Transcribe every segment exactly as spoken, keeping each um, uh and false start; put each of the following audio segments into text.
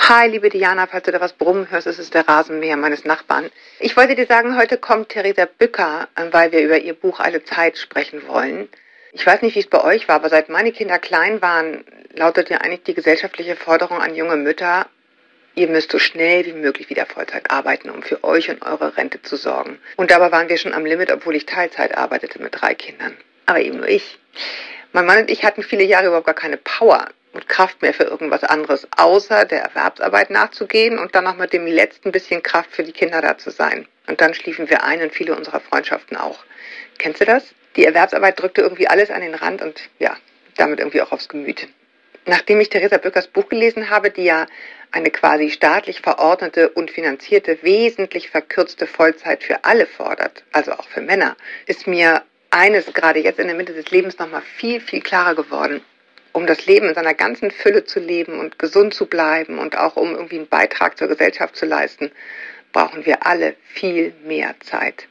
Hi, liebe Diana, falls du da was brummen hörst, ist es der Rasenmäher meines Nachbarn. Ich wollte dir sagen, heute kommt Theresa Bücker, weil wir über ihr Buch Alle Zeit sprechen wollen. Ich weiß nicht, wie es bei euch war, aber seit meine Kinder klein waren, lautet ja eigentlich die gesellschaftliche Forderung an junge Mütter, ihr müsst so schnell wie möglich wieder Vollzeit arbeiten, um für euch und eure Rente zu sorgen. Und dabei waren wir schon am Limit, obwohl ich Teilzeit arbeitete mit drei Kindern. Aber eben nur ich. Mein Mann und ich hatten viele Jahre überhaupt gar keine Power und Kraft mehr für irgendwas anderes, außer der Erwerbsarbeit nachzugehen und dann noch mit dem letzten bisschen Kraft für die Kinder da zu sein. Und dann schliefen wir ein und viele unserer Freundschaften auch. Kennst du das? Die Erwerbsarbeit drückte irgendwie alles an den Rand und ja, damit irgendwie auch aufs Gemüt. Nachdem ich Theresa Bückers Buch gelesen habe, die ja eine quasi staatlich verordnete und finanzierte, wesentlich verkürzte Vollzeit für alle fordert, also auch für Männer, ist mir eines gerade jetzt in der Mitte des Lebens nochmal viel, viel klarer geworden. Um das Leben in seiner ganzen Fülle zu leben und gesund zu bleiben und auch um irgendwie einen Beitrag zur Gesellschaft zu leisten, brauchen wir alle viel mehr Zeit.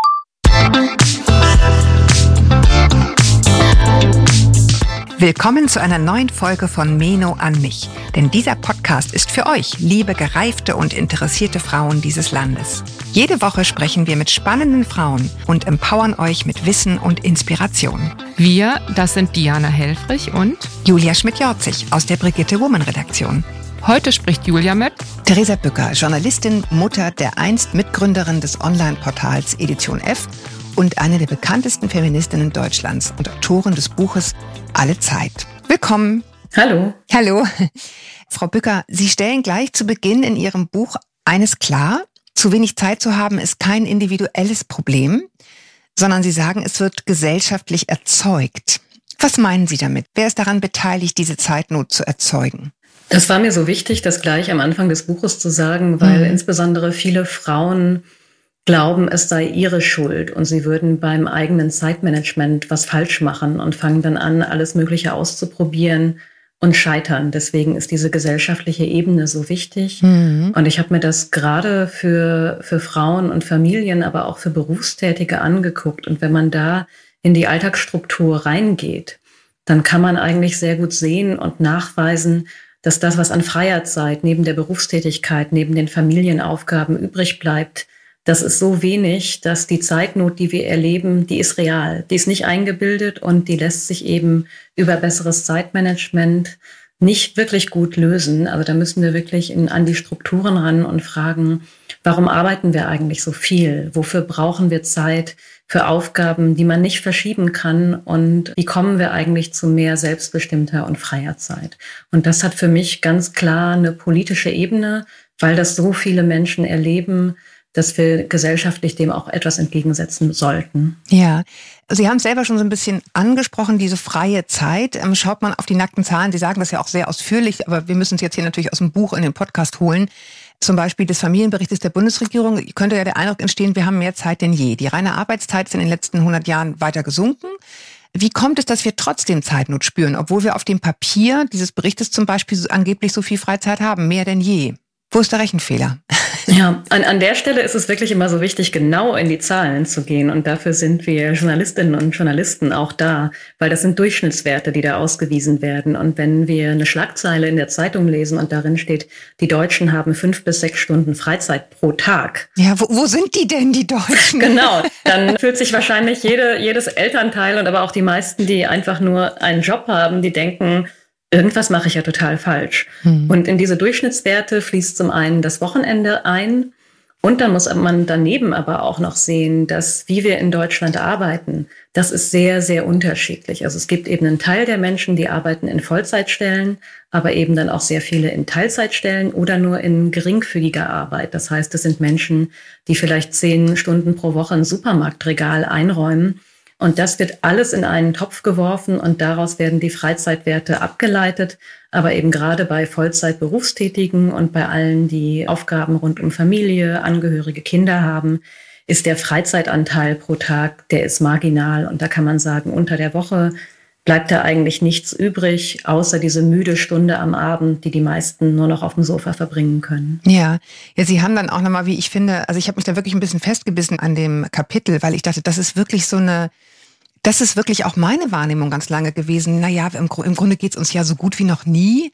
Willkommen zu einer neuen Folge von Meno an mich. Denn dieser Podcast ist für euch, liebe gereifte und interessierte Frauen dieses Landes. Jede Woche sprechen wir mit spannenden Frauen und empowern euch mit Wissen und Inspiration. Wir, das sind Diana Helfrich und Julia Schmidt-Jorzig aus der Brigitte Woman Redaktion. Heute spricht Julia mit Theresa Bücker, Journalistin, Mutter der einst Mitgründerin des Online-Portals Edition F und eine der bekanntesten Feministinnen Deutschlands und Autorin des Buches Alle Zeit. Willkommen. Hallo. Hallo. Frau Bücker, Sie stellen gleich zu Beginn in Ihrem Buch eines klar: Zu wenig Zeit zu haben ist kein individuelles Problem, sondern Sie sagen, es wird gesellschaftlich erzeugt. Was meinen Sie damit? Wer ist daran beteiligt, diese Zeitnot zu erzeugen? Das war mir so wichtig, das gleich am Anfang des Buches zu sagen, weil mhm. insbesondere viele Frauen glauben, es sei ihre Schuld und sie würden beim eigenen Zeitmanagement was falsch machen und fangen dann an, alles Mögliche auszuprobieren und scheitern. Deswegen ist diese gesellschaftliche Ebene so wichtig. Mhm. Und ich habe mir das gerade für, für Frauen und Familien, aber auch für Berufstätige angeguckt. Und wenn man da in die Alltagsstruktur reingeht, dann kann man eigentlich sehr gut sehen und nachweisen, dass das, was an freier Zeit neben der Berufstätigkeit, neben den Familienaufgaben übrig bleibt, das ist so wenig, dass die Zeitnot, die wir erleben, die ist real. Die ist nicht eingebildet und die lässt sich eben über besseres Zeitmanagement nicht wirklich gut lösen. Also da müssen wir wirklich in, an die Strukturen ran und fragen, warum arbeiten wir eigentlich so viel? Wofür brauchen wir Zeit für Aufgaben, die man nicht verschieben kann? Und wie kommen wir eigentlich zu mehr selbstbestimmter und freier Zeit? Und das hat für mich ganz klar eine politische Ebene, weil das so viele Menschen erleben, dass wir gesellschaftlich dem auch etwas entgegensetzen sollten. Ja, Sie haben es selber schon so ein bisschen angesprochen, diese freie Zeit. Ähm, schaut man auf die nackten Zahlen, Sie sagen das ja auch sehr ausführlich, aber wir müssen es jetzt hier natürlich aus dem Buch in den Podcast holen. Zum Beispiel des Familienberichtes der Bundesregierung könnte ja der Eindruck entstehen, wir haben mehr Zeit denn je. Die reine Arbeitszeit ist in den letzten hundert Jahren weiter gesunken. Wie kommt es, dass wir trotzdem Zeitnot spüren, obwohl wir auf dem Papier dieses Berichtes zum Beispiel so angeblich so viel Freizeit haben, mehr denn je? Wo ist der Rechenfehler? Ja, an, an der Stelle ist es wirklich immer so wichtig, genau in die Zahlen zu gehen. Und dafür sind wir Journalistinnen und Journalisten auch da, weil das sind Durchschnittswerte, die da ausgewiesen werden. Und wenn wir eine Schlagzeile in der Zeitung lesen und darin steht, die Deutschen haben fünf bis sechs Stunden Freizeit pro Tag. Ja, wo, wo sind die denn, die Deutschen? Genau, dann fühlt sich wahrscheinlich jede, jedes Elternteil und aber auch die meisten, die einfach nur einen Job haben, die denken, irgendwas mache ich ja total falsch. Hm. Und in diese Durchschnittswerte fließt zum einen das Wochenende ein und dann muss man daneben aber auch noch sehen, dass wie wir in Deutschland arbeiten, das ist sehr, sehr unterschiedlich. Also es gibt eben einen Teil der Menschen, die arbeiten in Vollzeitstellen, aber eben dann auch sehr viele in Teilzeitstellen oder nur in geringfügiger Arbeit. Das heißt, es sind Menschen, die vielleicht zehn Stunden pro Woche ein Supermarktregal einräumen. Und das wird alles in einen Topf geworfen und daraus werden die Freizeitwerte abgeleitet. Aber eben gerade bei Vollzeitberufstätigen und bei allen, die Aufgaben rund um Familie, Angehörige, Kinder haben, ist der Freizeitanteil pro Tag, der ist marginal. Und da kann man sagen, unter der Woche bleibt da eigentlich nichts übrig, außer diese müde Stunde am Abend, die die meisten nur noch auf dem Sofa verbringen können. Ja, ja, Sie haben dann auch nochmal, wie ich finde, also ich habe mich da wirklich ein bisschen festgebissen an dem Kapitel, weil ich dachte, das ist wirklich so eine, das ist wirklich auch meine Wahrnehmung ganz lange gewesen. Naja, im, im Grunde geht's uns ja so gut wie noch nie.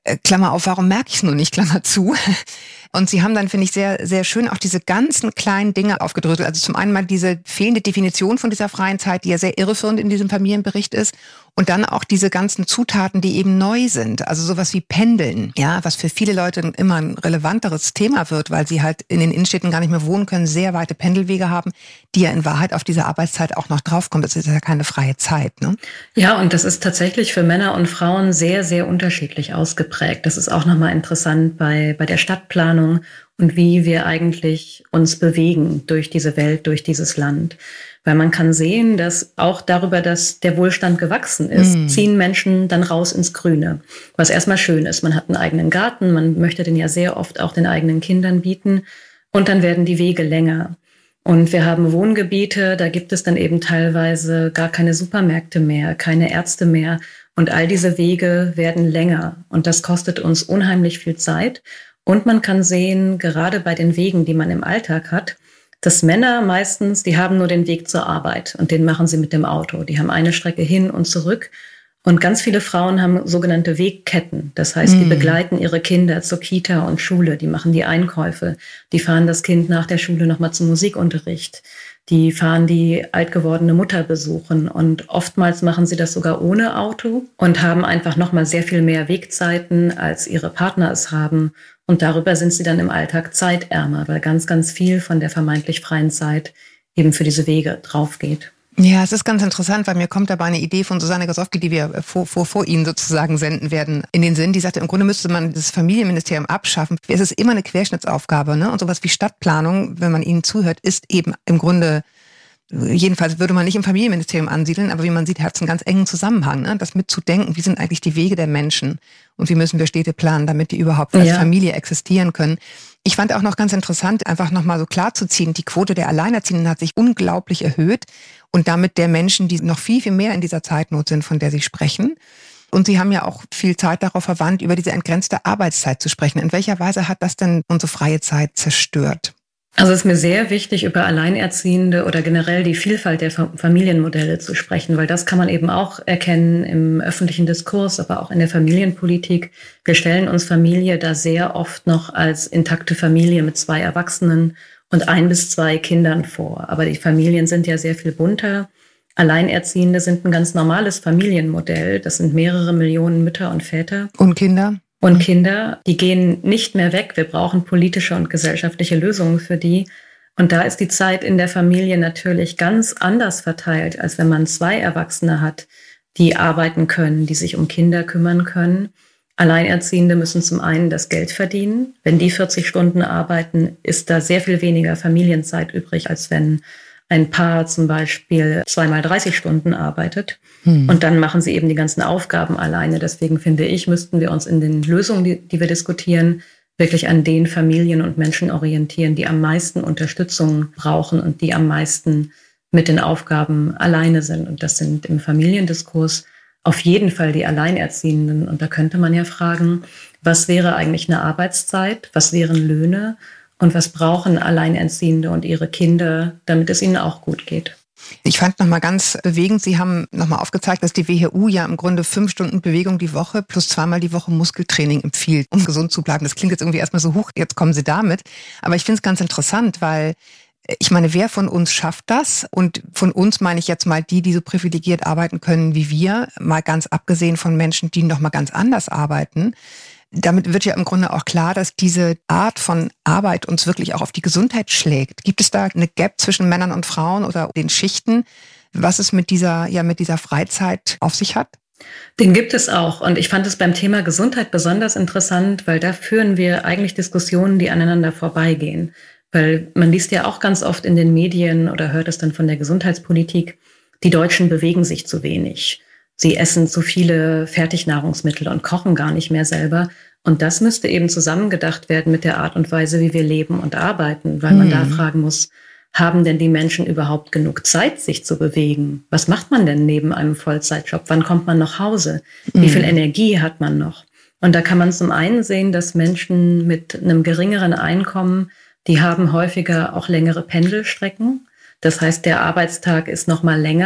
Klammer auf, warum merke ich es nur nicht, Klammer zu. Und Sie haben dann, finde ich, sehr, sehr schön auch diese ganzen kleinen Dinge aufgedröselt. Also zum einen mal diese fehlende Definition von dieser freien Zeit, die ja sehr irreführend in diesem Familienbericht ist. Und dann auch diese ganzen Zutaten, die eben neu sind. Also sowas wie Pendeln, ja, was für viele Leute immer ein relevanteres Thema wird, weil sie halt in den Innenstädten gar nicht mehr wohnen können, sehr weite Pendelwege haben, die ja in Wahrheit auf diese Arbeitszeit auch noch draufkommt. Das ist ja keine freie Zeit, ne? Ja, und das ist tatsächlich für Männer und Frauen sehr, sehr unterschiedlich ausgeprägt. Das ist auch nochmal interessant bei, bei der Stadtplanung und wie wir eigentlich uns bewegen durch diese Welt, durch dieses Land. Weil man kann sehen, dass auch darüber, dass der Wohlstand gewachsen ist, mm. ziehen Menschen dann raus ins Grüne. Was erstmal schön ist. Man hat einen eigenen Garten, man möchte den ja sehr oft auch den eigenen Kindern bieten. Und dann werden die Wege länger. Und wir haben Wohngebiete, da gibt es dann eben teilweise gar keine Supermärkte mehr, keine Ärzte mehr. Und all diese Wege werden länger. Und das kostet uns unheimlich viel Zeit. Und man kann sehen, gerade bei den Wegen, die man im Alltag hat, dass Männer meistens, die haben nur den Weg zur Arbeit und den machen sie mit dem Auto. Die haben eine Strecke hin und zurück. Und ganz viele Frauen haben sogenannte Wegketten. Das heißt, die mm. begleiten ihre Kinder zur Kita und Schule. Die machen die Einkäufe. Die fahren das Kind nach der Schule nochmal zum Musikunterricht. Die fahren die altgewordene Mutter besuchen. Und oftmals machen sie das sogar ohne Auto und haben einfach nochmal sehr viel mehr Wegzeiten, als ihre Partner es haben. Und darüber sind sie dann im Alltag zeitärmer, weil ganz, ganz viel von der vermeintlich freien Zeit eben für diese Wege draufgeht. Ja, es ist ganz interessant, weil mir kommt dabei eine Idee von Susanne Gasowski, die wir vor, vor, vor Ihnen sozusagen senden werden, in den Sinn. Die sagte, im Grunde müsste man das Familienministerium abschaffen. Es ist immer eine Querschnittsaufgabe, ne? Und sowas wie Stadtplanung, wenn man Ihnen zuhört, ist eben im Grunde, jedenfalls würde man nicht im Familienministerium ansiedeln, aber wie man sieht, hat es einen ganz engen Zusammenhang, ne? Das mitzudenken, wie sind eigentlich die Wege der Menschen und wie müssen wir Städte planen, damit die überhaupt als ja. Familie existieren können. Ich fand auch noch ganz interessant, einfach nochmal so klar zu ziehen, die Quote der Alleinerziehenden hat sich unglaublich erhöht und damit der Menschen, die noch viel, viel mehr in dieser Zeitnot sind, von der Sie sprechen. Und Sie haben ja auch viel Zeit darauf verwandt, über diese entgrenzte Arbeitszeit zu sprechen. In welcher Weise hat das denn unsere freie Zeit zerstört? Also es ist mir sehr wichtig, über Alleinerziehende oder generell die Vielfalt der Familienmodelle zu sprechen, weil das kann man eben auch erkennen im öffentlichen Diskurs, aber auch in der Familienpolitik. Wir stellen uns Familie da sehr oft noch als intakte Familie mit zwei Erwachsenen und ein bis zwei Kindern vor. Aber die Familien sind ja sehr viel bunter. Alleinerziehende sind ein ganz normales Familienmodell. Das sind mehrere Millionen Mütter und Väter. Und Kinder? Und Kinder, die gehen nicht mehr weg. Wir brauchen politische und gesellschaftliche Lösungen für die. Und da ist die Zeit in der Familie natürlich ganz anders verteilt, als wenn man zwei Erwachsene hat, die arbeiten können, die sich um Kinder kümmern können. Alleinerziehende müssen zum einen das Geld verdienen. Wenn die vierzig Stunden arbeiten, ist da sehr viel weniger Familienzeit übrig, als wenn ein Paar zum Beispiel zweimal dreißig Stunden arbeitet. Hm. Und dann machen sie eben die ganzen Aufgaben alleine. Deswegen finde ich, müssten wir uns in den Lösungen, die, die wir diskutieren, wirklich an den Familien und Menschen orientieren, die am meisten Unterstützung brauchen und die am meisten mit den Aufgaben alleine sind. Und das sind im Familiendiskurs auf jeden Fall die Alleinerziehenden. Und da könnte man ja fragen, was wäre eigentlich eine Arbeitszeit? Was wären Löhne? Und was brauchen Alleinerziehende und ihre Kinder, damit es ihnen auch gut geht? Ich fand nochmal ganz bewegend, Sie haben nochmal aufgezeigt, dass die W H O ja im Grunde fünf Stunden Bewegung die Woche plus zweimal die Woche Muskeltraining empfiehlt, um gesund zu bleiben. Das klingt jetzt irgendwie erstmal so hoch, jetzt kommen Sie damit. Aber ich finde es ganz interessant, weil ich meine, wer von uns schafft das? Und von uns meine ich jetzt mal die, die so privilegiert arbeiten können wie wir, mal ganz abgesehen von Menschen, die nochmal ganz anders arbeiten. Damit wird ja im Grunde auch klar, dass diese Art von Arbeit uns wirklich auch auf die Gesundheit schlägt. Gibt es da eine Gap zwischen Männern und Frauen oder den Schichten, was es mit dieser, ja, mit dieser Freizeit auf sich hat? Den gibt es auch. Und ich fand es beim Thema Gesundheit besonders interessant, weil da führen wir eigentlich Diskussionen, die aneinander vorbeigehen. Weil man liest ja auch ganz oft in den Medien oder hört es dann von der Gesundheitspolitik, die Deutschen bewegen sich zu wenig. Sie essen zu viele Fertignahrungsmittel und kochen gar nicht mehr selber. Und das müsste eben zusammengedacht werden mit der Art und Weise, wie wir leben und arbeiten, weil man mhm. da fragen muss, haben denn die Menschen überhaupt genug Zeit, sich zu bewegen? Was macht man denn neben einem Vollzeitjob? Wann kommt man nach Hause? Wie mhm. viel Energie hat man noch? Und da kann man zum einen sehen, dass Menschen mit einem geringeren Einkommen, die haben häufiger auch längere Pendelstrecken. Das heißt, der Arbeitstag ist noch mal länger.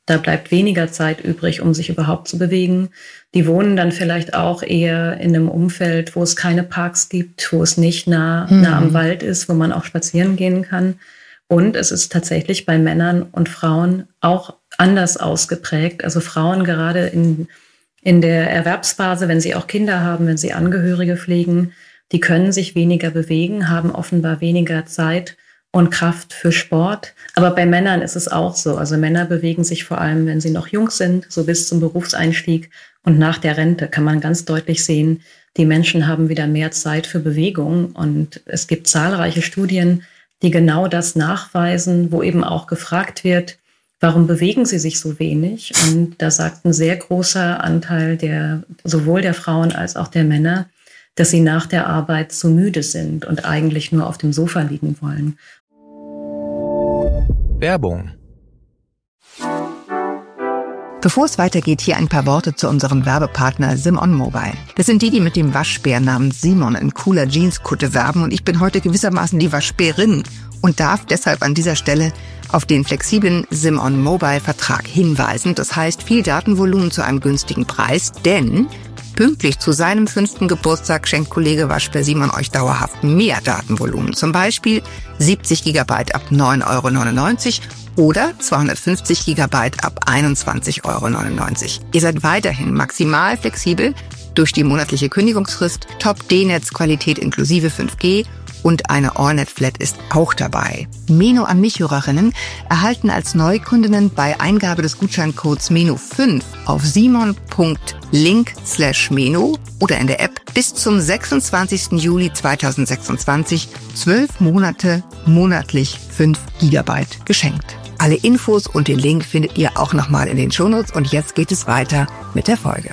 Da bleibt weniger Zeit übrig, um sich überhaupt zu bewegen. Die wohnen dann vielleicht auch eher in einem Umfeld, wo es keine Parks gibt, wo es nicht nah, mhm. nah am Wald ist, wo man auch spazieren gehen kann. Und es ist tatsächlich bei Männern und Frauen auch anders ausgeprägt. Also Frauen gerade in, in der Erwerbsphase, wenn sie auch Kinder haben, wenn sie Angehörige pflegen, die können sich weniger bewegen, haben offenbar weniger Zeit und Kraft für Sport. Aber bei Männern ist es auch so. Also Männer bewegen sich vor allem, wenn sie noch jung sind, so bis zum Berufseinstieg. Und nach der Rente kann man ganz deutlich sehen, die Menschen haben wieder mehr Zeit für Bewegung. Und es gibt zahlreiche Studien, die genau das nachweisen, wo eben auch gefragt wird, warum bewegen sie sich so wenig? Und da sagt ein sehr großer Anteil der, sowohl der Frauen als auch der Männer, dass sie nach der Arbeit zu müde sind und eigentlich nur auf dem Sofa liegen wollen. Werbung. Bevor es weitergeht, hier ein paar Worte zu unserem Werbepartner Simon Mobile. Das sind die, die mit dem Waschbär namens Simon in cooler Jeanskutte werben und ich bin heute gewissermaßen die Waschbärin und darf deshalb an dieser Stelle auf den flexiblen Simon Mobile Vertrag hinweisen. Das heißt viel Datenvolumen zu einem günstigen Preis, denn pünktlich zu seinem fünften Geburtstag schenkt Kollege Waschbär Simon euch dauerhaft mehr Datenvolumen. Zum Beispiel siebzig Gigabyte ab neun Euro neunundneunzig oder zweihundertfünfzig Gigabyte ab einundzwanzig Euro neunundneunzig. Ihr seid weiterhin maximal flexibel durch die monatliche Kündigungsfrist, Top-D-Netz-Qualität inklusive fünf G und eine AllNet-Flat ist auch dabei. Meno an mich-Hörerinnen erhalten als Neukundinnen bei Eingabe des Gutscheincodes Meno fünf auf simon.link slash Meno oder in der App bis zum sechsundzwanzigsten Juli zweitausendsechsundzwanzig zwölf Monate monatlich fünf Gigabyte geschenkt. Alle Infos und den Link findet ihr auch nochmal in den Shownotes und jetzt geht es weiter mit der Folge.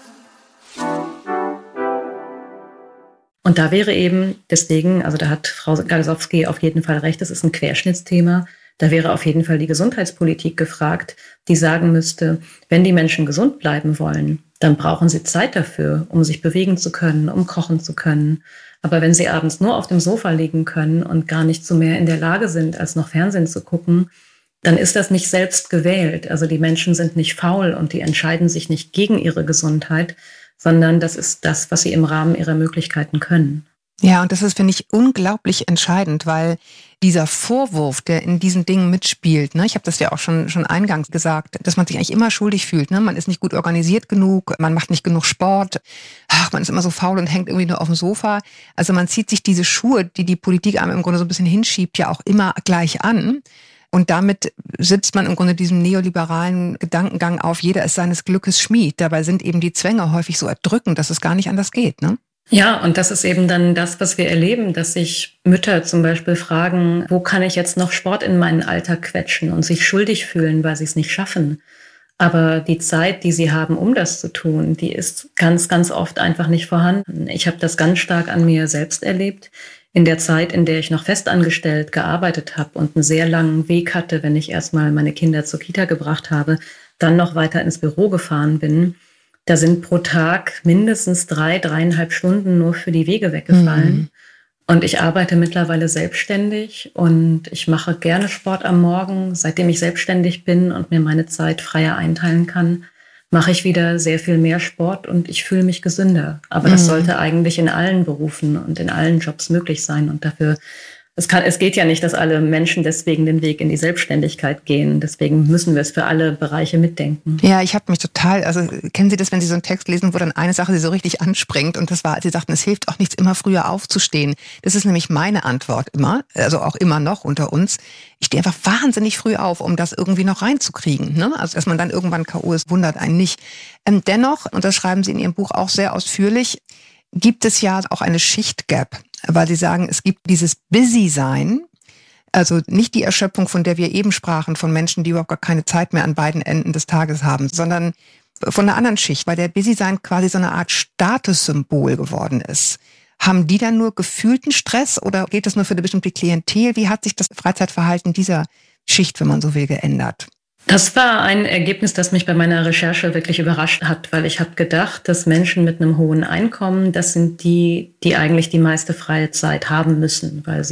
Und da wäre eben deswegen, also da hat Frau Galsowski auf jeden Fall recht, das ist ein Querschnittsthema. Da wäre auf jeden Fall die Gesundheitspolitik gefragt, die sagen müsste, wenn die Menschen gesund bleiben wollen, dann brauchen sie Zeit dafür, um sich bewegen zu können, um kochen zu können. Aber wenn sie abends nur auf dem Sofa liegen können und gar nicht so mehr in der Lage sind, als noch Fernsehen zu gucken, dann ist das nicht selbst gewählt. Also die Menschen sind nicht faul und die entscheiden sich nicht gegen ihre Gesundheit, sondern das ist das, was sie im Rahmen ihrer Möglichkeiten können. Ja, und das ist, finde ich, unglaublich entscheidend, weil dieser Vorwurf, der in diesen Dingen mitspielt, ne, ich habe das ja auch schon schon eingangs gesagt, dass man sich eigentlich immer schuldig fühlt, ne, man ist nicht gut organisiert genug, man macht nicht genug Sport, ach, man ist immer so faul und hängt irgendwie nur auf dem Sofa. Also man zieht sich diese Schuhe, die die Politik einem im Grunde so ein bisschen hinschiebt, ja auch immer gleich an. Und damit sitzt man im Grunde diesem neoliberalen Gedankengang auf, jeder ist seines Glückes Schmied. Dabei sind eben die Zwänge häufig so erdrückend, dass es gar nicht anders geht, ne? Ja, und das ist eben dann das, was wir erleben, dass sich Mütter zum Beispiel fragen, wo kann ich jetzt noch Sport in meinen Alltag quetschen und sich schuldig fühlen, weil sie es nicht schaffen. Aber die Zeit, die sie haben, um das zu tun, die ist ganz, ganz oft einfach nicht vorhanden. Ich habe das ganz stark an mir selbst erlebt. In der Zeit, in der ich noch festangestellt gearbeitet habe und einen sehr langen Weg hatte, wenn ich erstmal meine Kinder zur Kita gebracht habe, dann noch weiter ins Büro gefahren bin, da sind pro Tag mindestens drei, dreieinhalb Stunden nur für die Wege weggefallen. Mhm. Und ich arbeite mittlerweile selbstständig und ich mache gerne Sport am Morgen. Seitdem ich selbstständig bin und mir meine Zeit freier einteilen kann, mache ich wieder sehr viel mehr Sport und ich fühle mich gesünder. Aber das sollte eigentlich in allen Berufen und in allen Jobs möglich sein. Und dafür, es kann, es geht ja nicht, dass alle Menschen deswegen den Weg in die Selbstständigkeit gehen. Deswegen müssen wir es für alle Bereiche mitdenken. Ja, ich habe mich total, also kennen Sie das, wenn Sie so einen Text lesen, wo dann eine Sache Sie so richtig anspringt und das war, als Sie sagten, es hilft auch nichts, immer früher aufzustehen. Das ist nämlich meine Antwort immer, also auch immer noch unter uns. Ich stehe einfach wahnsinnig früh auf, um das irgendwie noch reinzukriegen. Ne? Also dass man dann irgendwann K O ist, wundert einen nicht. Ähm, dennoch, und das schreiben Sie in Ihrem Buch auch sehr ausführlich, gibt es ja auch eine Schichtgap, weil Sie sagen, es gibt dieses Busy-Sein, also nicht die Erschöpfung, von der wir eben sprachen, von Menschen, die überhaupt gar keine Zeit mehr an beiden Enden des Tages haben, sondern von einer anderen Schicht, weil der Busy-Sein quasi so eine Art Statussymbol geworden ist. Haben die dann nur gefühlten Stress oder geht das nur für eine bestimmte Klientel? Wie hat sich das Freizeitverhalten dieser Schicht, wenn man so will, geändert? Das war ein Ergebnis, das mich bei meiner Recherche wirklich überrascht hat, weil ich habe gedacht, dass Menschen mit einem hohen Einkommen, das sind die, die eigentlich die meiste freie Zeit haben müssen, weil sie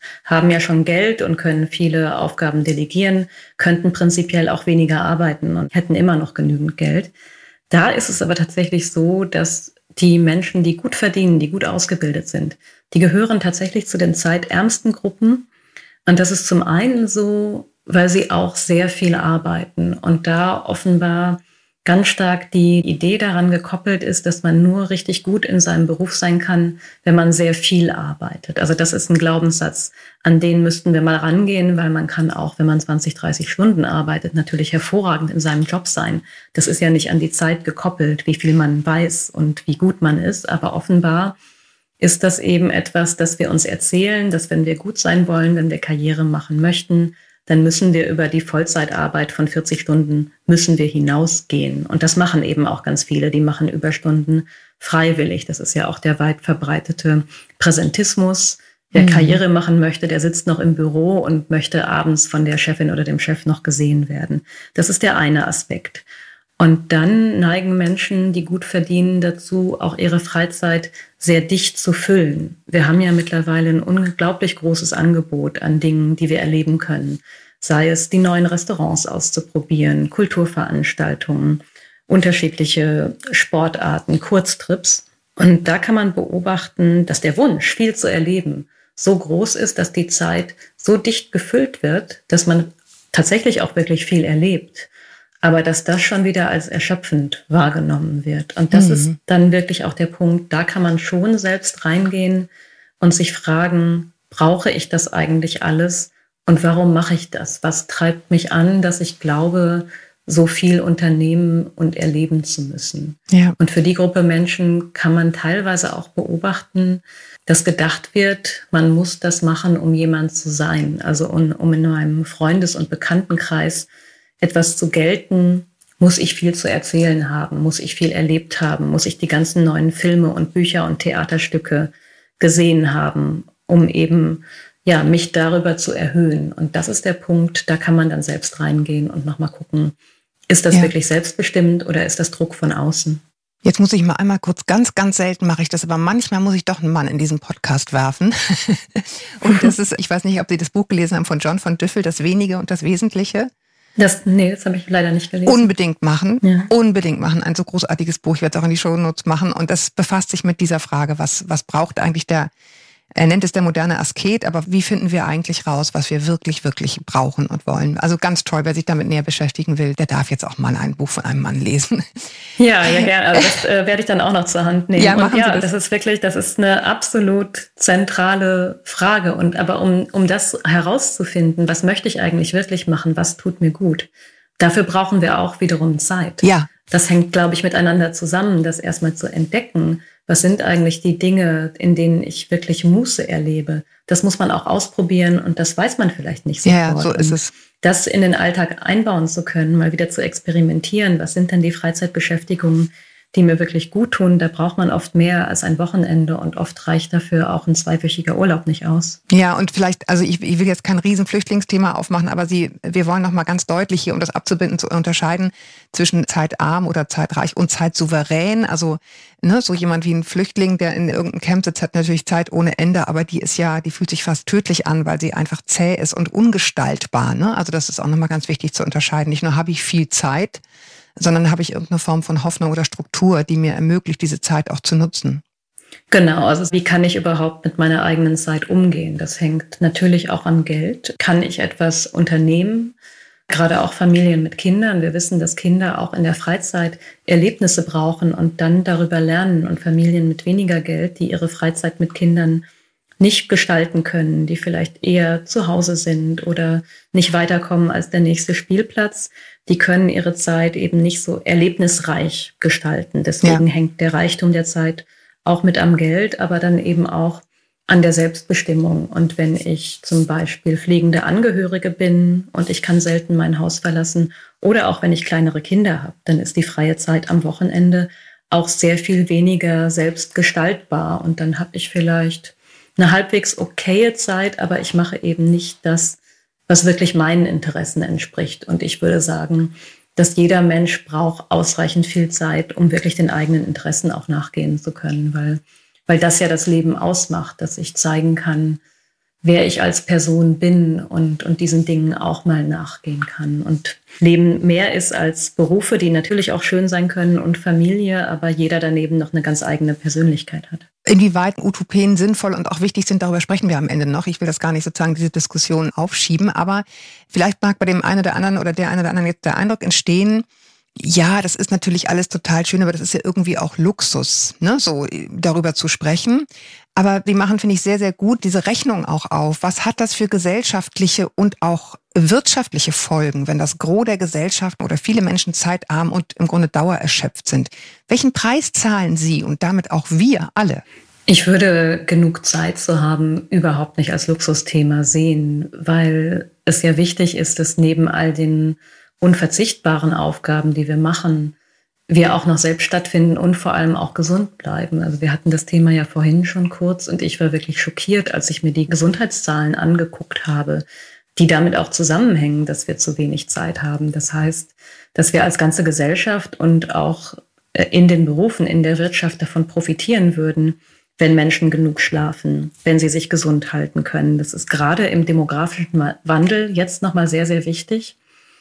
haben ja schon Geld und können viele Aufgaben delegieren, könnten prinzipiell auch weniger arbeiten und hätten immer noch genügend Geld. Da ist es aber tatsächlich so, dass die Menschen, die gut verdienen, die gut ausgebildet sind, die gehören tatsächlich zu den zeitärmsten Gruppen. Und das ist zum einen so, weil sie auch sehr viel arbeiten und da offenbar ganz stark die Idee daran gekoppelt ist, dass man nur richtig gut in seinem Beruf sein kann, wenn man sehr viel arbeitet. Also das ist ein Glaubenssatz, an den müssten wir mal rangehen, weil man kann auch, wenn man zwanzig, dreißig Stunden arbeitet, natürlich hervorragend in seinem Job sein. Das ist ja nicht an die Zeit gekoppelt, wie viel man weiß und wie gut man ist, aber offenbar ist das eben etwas, das wir uns erzählen, dass wenn wir gut sein wollen, wenn wir Karriere machen möchten, dann müssen wir über die Vollzeitarbeit von vierzig Stunden müssen wir hinausgehen. Und das machen eben auch ganz viele. Die machen Überstunden freiwillig. Das ist ja auch der weit verbreitete Präsentismus. Wer mhm. Karriere machen möchte, der sitzt noch im Büro und möchte abends von der Chefin oder dem Chef noch gesehen werden. Das ist der eine Aspekt. Und dann neigen Menschen, die gut verdienen, dazu, auch ihre Freizeit sehr dicht zu füllen. Wir haben ja mittlerweile ein unglaublich großes Angebot an Dingen, die wir erleben können. Sei es die neuen Restaurants auszuprobieren, Kulturveranstaltungen, unterschiedliche Sportarten, Kurztrips. Und da kann man beobachten, dass der Wunsch, viel zu erleben, so groß ist, dass die Zeit so dicht gefüllt wird, dass man tatsächlich auch wirklich viel erlebt. Aber dass das schon wieder als erschöpfend wahrgenommen wird. Und das mhm. ist dann wirklich auch der Punkt, da kann man schon selbst reingehen und sich fragen, brauche ich das eigentlich alles? Und warum mache ich das? Was treibt mich an, dass ich glaube, so viel unternehmen und erleben zu müssen? Ja. Und für die Gruppe Menschen kann man teilweise auch beobachten, dass gedacht wird, man muss das machen, um jemand zu sein. Also um, um in einem Freundes- und Bekanntenkreis etwas zu gelten, muss ich viel zu erzählen haben, muss ich viel erlebt haben, muss ich die ganzen neuen Filme und Bücher und Theaterstücke gesehen haben, um eben ja mich darüber zu erhöhen. Und das ist der Punkt, da kann man dann selbst reingehen und nochmal gucken, ist das ja. wirklich selbstbestimmt oder ist das Druck von außen? Jetzt muss ich mal einmal kurz, ganz, ganz selten mache ich das, aber manchmal muss ich doch einen Mann in diesen Podcast werfen. Und das ist, ich weiß nicht, ob Sie das Buch gelesen haben von John von Düffel, Das Wenige und das Wesentliche. Das, nee, das habe ich leider nicht gelesen. Unbedingt machen, ja. unbedingt machen. Ein so großartiges Buch, ich werde es auch in die Shownotes machen. Und das befasst sich mit dieser Frage, was, was braucht eigentlich der, er nennt es der moderne Asket, aber wie finden wir eigentlich raus, was wir wirklich, wirklich brauchen und wollen? Also ganz toll, wer sich damit näher beschäftigen will, der darf jetzt auch mal ein Buch von einem Mann lesen. Ja, ja, gerne. Also das äh, werde ich dann auch noch zur Hand nehmen. Ja, machen und ja, Sie das. das ist wirklich, das ist eine absolut zentrale Frage. Und aber um, um das herauszufinden, was möchte ich eigentlich wirklich machen, was tut mir gut, dafür brauchen wir auch wiederum Zeit. Ja. Das hängt, glaube ich, miteinander zusammen, das erstmal zu entdecken. Was sind eigentlich die Dinge, in denen ich wirklich Muße erlebe? Das muss man auch ausprobieren und das weiß man vielleicht nicht sofort. Ja, so ist es. Das in den Alltag einbauen zu können, mal wieder zu experimentieren. Was sind denn die Freizeitbeschäftigungen, die mir wirklich gut tun? Da braucht man oft mehr als ein Wochenende und oft reicht dafür auch ein zweiwöchiger Urlaub nicht aus. Ja, und vielleicht, also ich, ich will jetzt kein riesen Flüchtlingsthema aufmachen, aber Sie, wir wollen noch mal ganz deutlich hier, um das abzubinden, zu unterscheiden zwischen zeitarm oder zeitreich und zeitsouverän. Also ne, so jemand wie ein Flüchtling, der in irgendeinem Camp sitzt, hat natürlich Zeit ohne Ende, aber die ist ja, die fühlt sich fast tödlich an, weil sie einfach zäh ist und ungestaltbar. Ne? Also das ist auch noch mal ganz wichtig zu unterscheiden. Nicht nur habe ich viel Zeit, sondern habe ich irgendeine Form von Hoffnung oder Struktur, die mir ermöglicht, diese Zeit auch zu nutzen. Genau, also wie kann ich überhaupt mit meiner eigenen Zeit umgehen? Das hängt natürlich auch an Geld. Kann ich etwas unternehmen? Gerade auch Familien mit Kindern. Wir wissen, dass Kinder auch in der Freizeit Erlebnisse brauchen und dann darüber lernen. Und Familien mit weniger Geld, die ihre Freizeit mit Kindern nicht gestalten können, die vielleicht eher zu Hause sind oder nicht weiterkommen als der nächste Spielplatz, die können ihre Zeit eben nicht so erlebnisreich gestalten. Deswegen ja. hängt der Reichtum der Zeit auch mit am Geld, aber dann eben auch an der Selbstbestimmung. Und wenn ich zum Beispiel pflegende Angehörige bin und ich kann selten mein Haus verlassen oder auch wenn ich kleinere Kinder habe, dann ist die freie Zeit am Wochenende auch sehr viel weniger selbst gestaltbar. Und dann habe ich vielleicht eine halbwegs okaye Zeit, aber ich mache eben nicht das, was wirklich meinen Interessen entspricht. Und ich würde sagen, dass jeder Mensch braucht ausreichend viel Zeit, um wirklich den eigenen Interessen auch nachgehen zu können, weil, weil das ja das Leben ausmacht, dass ich zeigen kann, wer ich als Person bin und, und diesen Dingen auch mal nachgehen kann. Und Leben mehr ist als Berufe, die natürlich auch schön sein können und Familie, aber jeder daneben noch eine ganz eigene Persönlichkeit hat. Inwieweit Utopien sinnvoll und auch wichtig sind, darüber sprechen wir am Ende noch. Ich will das gar nicht sozusagen diese Diskussion aufschieben, aber vielleicht mag bei dem einen oder anderen oder der einen oder anderen jetzt der Eindruck entstehen, ja, das ist natürlich alles total schön, aber das ist ja irgendwie auch Luxus, ne, so darüber zu sprechen. Aber die machen, finde ich, sehr, sehr gut diese Rechnung auch auf. Was hat das für gesellschaftliche und auch wirtschaftliche Folgen, wenn das Gros der Gesellschaften oder viele Menschen zeitarm und im Grunde dauererschöpft sind? Welchen Preis zahlen Sie und damit auch wir alle? Ich würde genug Zeit zu haben überhaupt nicht als Luxusthema sehen, weil es ja wichtig ist, dass neben all den unverzichtbaren Aufgaben, die wir machen, wir auch noch selbst stattfinden und vor allem auch gesund bleiben. Also wir hatten das Thema ja vorhin schon kurz und ich war wirklich schockiert, als ich mir die Gesundheitszahlen angeguckt habe, die damit auch zusammenhängen, dass wir zu wenig Zeit haben. Das heißt, dass wir als ganze Gesellschaft und auch in den Berufen, in der Wirtschaft davon profitieren würden, wenn Menschen genug schlafen, wenn sie sich gesund halten können. Das ist gerade im demografischen Wandel jetzt nochmal sehr, sehr wichtig.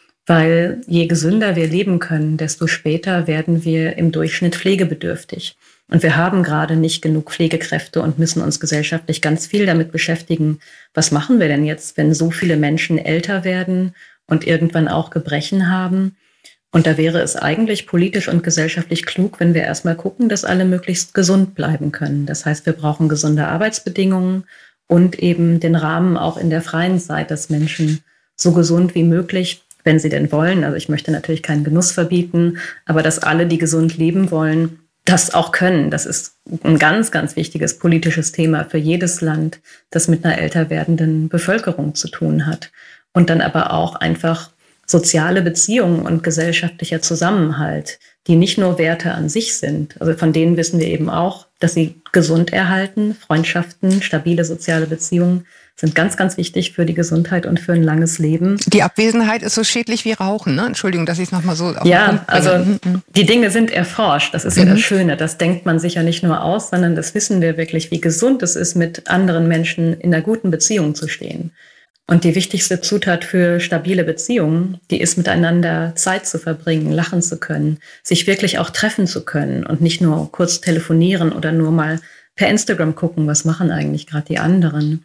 Weil je gesünder wir leben können, desto später werden wir im Durchschnitt pflegebedürftig. Und wir haben gerade nicht genug Pflegekräfte und müssen uns gesellschaftlich ganz viel damit beschäftigen. Was machen wir denn jetzt, wenn so viele Menschen älter werden und irgendwann auch Gebrechen haben? Und da wäre es eigentlich politisch und gesellschaftlich klug, wenn wir erstmal gucken, dass alle möglichst gesund bleiben können. Das heißt, wir brauchen gesunde Arbeitsbedingungen und eben den Rahmen auch in der freien Zeit, dass Menschen so gesund wie möglich, wenn sie denn wollen, also ich möchte natürlich keinen Genuss verbieten, aber dass alle, die gesund leben wollen, das auch können. Das ist ein ganz, ganz wichtiges politisches Thema für jedes Land, das mit einer älter werdenden Bevölkerung zu tun hat. Und dann aber auch einfach soziale Beziehungen und gesellschaftlicher Zusammenhalt, die nicht nur Werte an sich sind. Also von denen wissen wir eben auch, dass sie gesund erhalten. Freundschaften, stabile soziale Beziehungen sind ganz, ganz wichtig für die Gesundheit und für ein langes Leben. Die Abwesenheit ist so schädlich wie Rauchen, ne? Entschuldigung, dass ich es nochmal so auf den Ja, Punkt bringe. also Mhm. die Dinge sind erforscht. Das ist ja Mhm. das Schöne. Das denkt man sich ja nicht nur aus, sondern das wissen wir wirklich, wie gesund es ist, mit anderen Menschen in einer guten Beziehung zu stehen. Und die wichtigste Zutat für stabile Beziehungen, die ist, miteinander Zeit zu verbringen, lachen zu können, sich wirklich auch treffen zu können und nicht nur kurz telefonieren oder nur mal per Instagram gucken, was machen eigentlich gerade die anderen.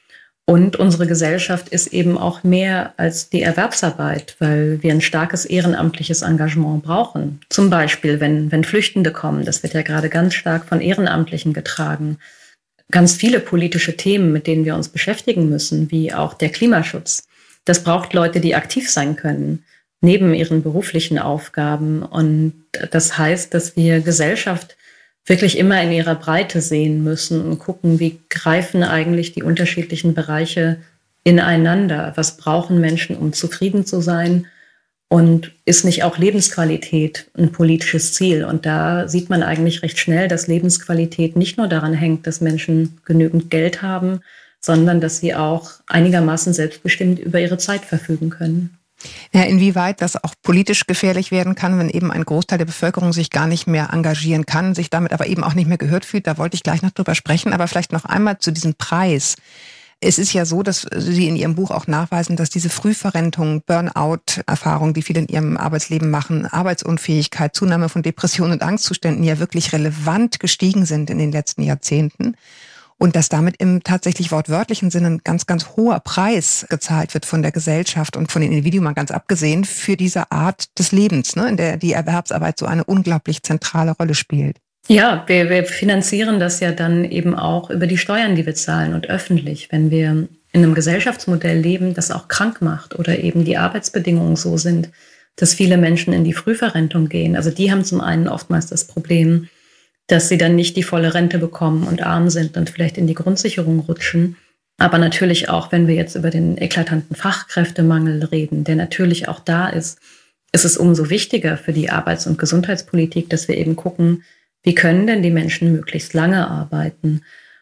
Und unsere Gesellschaft ist eben auch mehr als die Erwerbsarbeit, weil wir ein starkes ehrenamtliches Engagement brauchen. Zum Beispiel, wenn, wenn Flüchtende kommen, das wird ja gerade ganz stark von Ehrenamtlichen getragen. Ganz viele politische Themen, mit denen wir uns beschäftigen müssen, wie auch der Klimaschutz. Das braucht Leute, die aktiv sein können, neben ihren beruflichen Aufgaben. Und das heißt, dass wir Gesellschaft wirklich immer in ihrer Breite sehen müssen und gucken, wie greifen eigentlich die unterschiedlichen Bereiche ineinander. Was brauchen Menschen, um zufrieden zu sein? Und ist nicht auch Lebensqualität ein politisches Ziel? Und da sieht man eigentlich recht schnell, dass Lebensqualität nicht nur daran hängt, dass Menschen genügend Geld haben, sondern dass sie auch einigermaßen selbstbestimmt über ihre Zeit verfügen können. Ja, inwieweit das auch politisch gefährlich werden kann, wenn eben ein Großteil der Bevölkerung sich gar nicht mehr engagieren kann, sich damit aber eben auch nicht mehr gehört fühlt, da wollte ich gleich noch drüber sprechen, aber vielleicht noch einmal zu diesem Preis. Es ist ja so, dass Sie in Ihrem Buch auch nachweisen, dass diese Frühverrentung, Burnout-Erfahrung, die viele in ihrem Arbeitsleben machen, Arbeitsunfähigkeit, Zunahme von Depressionen und Angstzuständen ja wirklich relevant gestiegen sind in den letzten Jahrzehnten. Und dass damit im tatsächlich wortwörtlichen Sinne ein ganz, ganz hoher Preis gezahlt wird von der Gesellschaft und von den Individuen mal ganz abgesehen für diese Art des Lebens, ne, in der die Erwerbsarbeit so eine unglaublich zentrale Rolle spielt. Ja, wir, wir finanzieren das ja dann eben auch über die Steuern, die wir zahlen und öffentlich. Wenn wir in einem Gesellschaftsmodell leben, das auch krank macht oder eben die Arbeitsbedingungen so sind, dass viele Menschen in die Frühverrentung gehen. Also die haben zum einen oftmals das Problem, dass sie dann nicht die volle Rente bekommen und arm sind und vielleicht in die Grundsicherung rutschen. Aber natürlich auch, wenn wir jetzt über den eklatanten Fachkräftemangel reden, der natürlich auch da ist, ist es umso wichtiger für die Arbeits- und Gesundheitspolitik, dass wir eben gucken, wie können denn die Menschen möglichst lange arbeiten?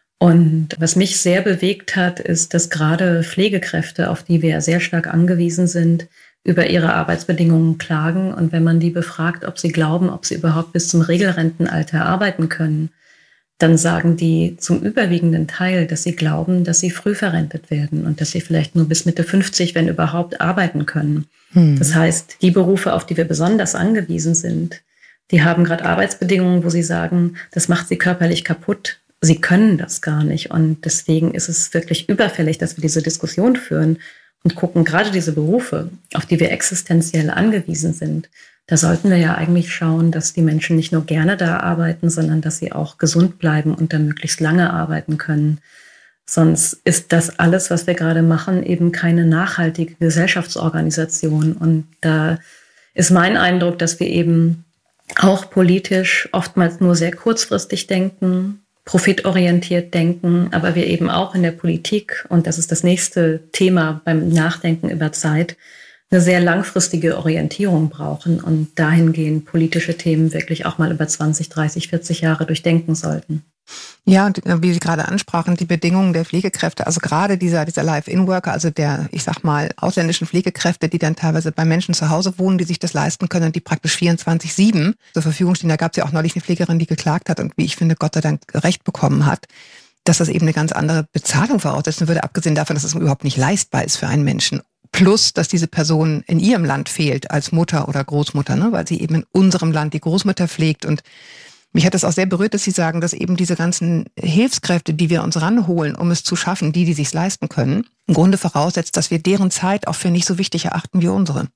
Und was mich sehr bewegt hat, ist, dass gerade Pflegekräfte, auf die wir ja sehr stark angewiesen sind, über ihre Arbeitsbedingungen klagen. Und wenn man die befragt, ob sie glauben, ob sie überhaupt bis zum Regelrentenalter arbeiten können, dann sagen die zum überwiegenden Teil, dass sie glauben, dass sie früh verrentet werden und dass sie vielleicht nur bis Mitte fünfzig, wenn überhaupt, arbeiten können. Hm. Das heißt, die Berufe, auf die wir besonders angewiesen sind, die haben gerade Arbeitsbedingungen, wo sie sagen, das macht sie körperlich kaputt. Sie können das gar nicht. Und deswegen ist es wirklich überfällig, dass wir diese Diskussion führen und gucken, gerade diese Berufe, auf die wir existenziell angewiesen sind, da sollten wir ja eigentlich schauen, dass die Menschen nicht nur gerne da arbeiten, sondern dass sie auch gesund bleiben und dann möglichst lange arbeiten können. Sonst ist das alles, was wir gerade machen, eben keine nachhaltige Gesellschaftsorganisation. Und da ist mein Eindruck, dass wir eben auch politisch oftmals nur sehr kurzfristig denken, profitorientiert denken, aber wir eben auch in der Politik, und das ist das nächste Thema beim Nachdenken über Zeit, eine sehr langfristige Orientierung brauchen und dahingehend politische Themen wirklich auch mal über zwanzig, dreißig, vierzig Jahre durchdenken sollten. Ja, und wie Sie gerade ansprachen, die Bedingungen der Pflegekräfte, also gerade dieser, dieser Live-In-Worker, also der, ich sag mal, ausländischen Pflegekräfte, die dann teilweise bei Menschen zu Hause wohnen, die sich das leisten können und die praktisch vierundzwanzig sieben zur Verfügung stehen. Da gab es ja auch neulich eine Pflegerin, die geklagt hat und wie ich finde, Gott sei Dank Recht bekommen hat, dass das eben eine ganz andere Bezahlung voraussetzen würde, abgesehen davon, dass es überhaupt nicht leistbar ist für einen Menschen. Plus, dass diese Person in ihrem Land fehlt, als Mutter oder Großmutter, ne, weil sie eben in unserem Land die Großmutter pflegt. Und mich hat es auch sehr berührt, dass Sie sagen, dass eben diese ganzen Hilfskräfte, die wir uns ranholen, um es zu schaffen, die, die sich's leisten können, im Grunde voraussetzt, dass wir deren Zeit auch für nicht so wichtig erachten wie unsere.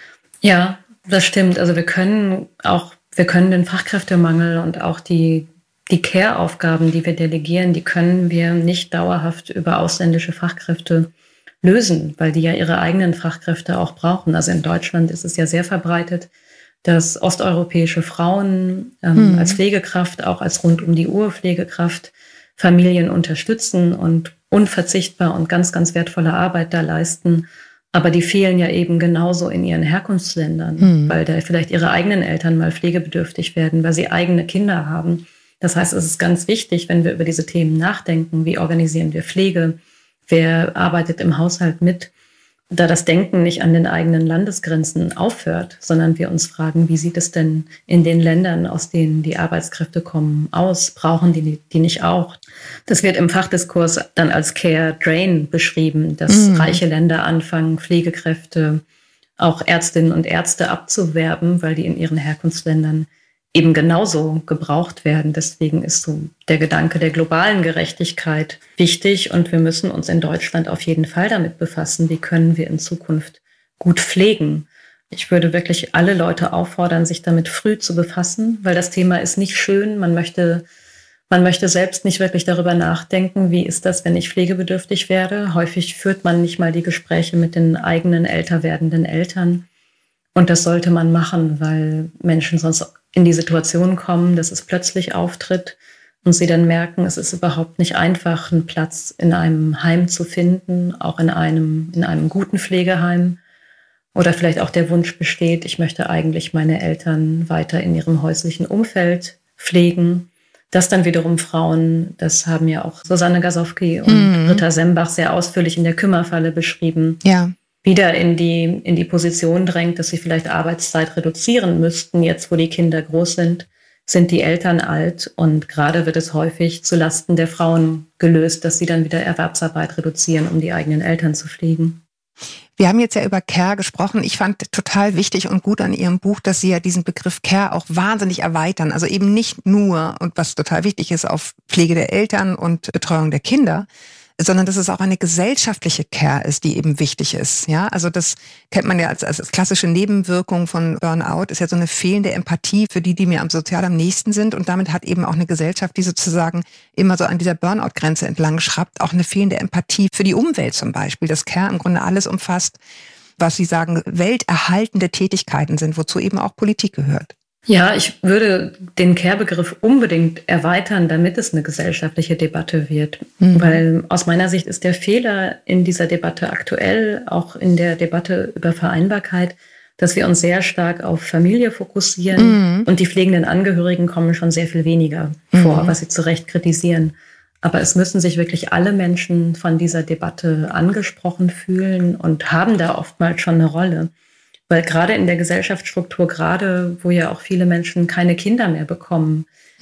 Ja, das stimmt. Also wir können auch, wir können den Fachkräftemangel und auch die, die Care-Aufgaben, die wir delegieren, die können wir nicht dauerhaft über ausländische Fachkräfte lösen, weil die ja ihre eigenen Fachkräfte auch brauchen. Also in Deutschland ist es ja sehr verbreitet, dass osteuropäische Frauen ähm, mhm. als Pflegekraft, auch als rund um die Uhr Pflegekraft, Familien unterstützen und unverzichtbar und ganz, ganz wertvolle Arbeit da leisten. Aber die fehlen ja eben genauso in ihren Herkunftsländern, mhm. weil da vielleicht ihre eigenen Eltern mal pflegebedürftig werden, weil sie eigene Kinder haben. Das heißt, es ist ganz wichtig, wenn wir über diese Themen nachdenken, wie organisieren wir Pflege, wer arbeitet im Haushalt mit, da das Denken nicht an den eigenen Landesgrenzen aufhört, sondern wir uns fragen, wie sieht es denn in den Ländern, aus denen die Arbeitskräfte kommen, aus? Brauchen die die nicht auch? Das wird im Fachdiskurs dann als Care Drain beschrieben, dass mhm. reiche Länder anfangen, Pflegekräfte, auch Ärztinnen und Ärzte abzuwerben, weil die in ihren Herkunftsländern eben genauso gebraucht werden. Deswegen ist so der Gedanke der globalen Gerechtigkeit wichtig und wir müssen uns in Deutschland auf jeden Fall damit befassen, wie können wir in Zukunft gut pflegen. Ich würde wirklich alle Leute auffordern, sich damit früh zu befassen, weil das Thema ist nicht schön. Man möchte, man möchte selbst nicht wirklich darüber nachdenken, wie ist das, wenn ich pflegebedürftig werde. Häufig führt man nicht mal die Gespräche mit den eigenen älter werdenden Eltern. Und das sollte man machen, weil Menschen sonst in die Situation kommen, dass es plötzlich auftritt und sie dann merken, es ist überhaupt nicht einfach, einen Platz in einem Heim zu finden, auch in einem, in einem guten Pflegeheim. Oder vielleicht auch der Wunsch besteht, ich möchte eigentlich meine Eltern weiter in ihrem häuslichen Umfeld pflegen. Das dann wiederum Frauen, das haben ja auch Susanne Gasowski und mhm. Britta Sembach sehr ausführlich in der Kümmerfalle beschrieben. Ja. Wieder in die, in die Position drängt, dass sie vielleicht Arbeitszeit reduzieren müssten. Jetzt, wo die Kinder groß sind, sind die Eltern alt und gerade wird es häufig zulasten der Frauen gelöst, dass sie dann wieder Erwerbsarbeit reduzieren, um die eigenen Eltern zu pflegen. Wir haben jetzt ja über Care gesprochen. Ich fand total wichtig und gut an Ihrem Buch, dass Sie ja diesen Begriff Care auch wahnsinnig erweitern. Also eben nicht nur, und was total wichtig ist, auf Pflege der Eltern und Betreuung der Kinder, sondern dass es auch eine gesellschaftliche Care ist, die eben wichtig ist. Ja, also das kennt man ja als, als klassische Nebenwirkung von Burnout, ist ja so eine fehlende Empathie für die, die mir am sozial am nächsten sind. Und damit hat eben auch eine Gesellschaft, die sozusagen immer so an dieser Burnout-Grenze entlang schraubt, auch eine fehlende Empathie für die Umwelt zum Beispiel. Das Care im Grunde alles umfasst, was Sie sagen, welterhaltende Tätigkeiten sind, wozu eben auch Politik gehört. Ja, ich würde den Care-Begriff unbedingt erweitern, damit es eine gesellschaftliche Debatte wird. Mhm. Weil aus meiner Sicht ist der Fehler in dieser Debatte aktuell, auch in der Debatte über Vereinbarkeit, dass wir uns sehr stark auf Familie fokussieren. Mhm. Und die pflegenden Angehörigen kommen schon sehr viel weniger vor, mhm. was Sie zu Recht kritisieren. Aber es müssen sich wirklich alle Menschen von dieser Debatte angesprochen fühlen und haben da oftmals schon eine Rolle. Weil gerade in der Gesellschaftsstruktur, gerade wo ja auch viele Menschen keine Kinder mehr bekommen,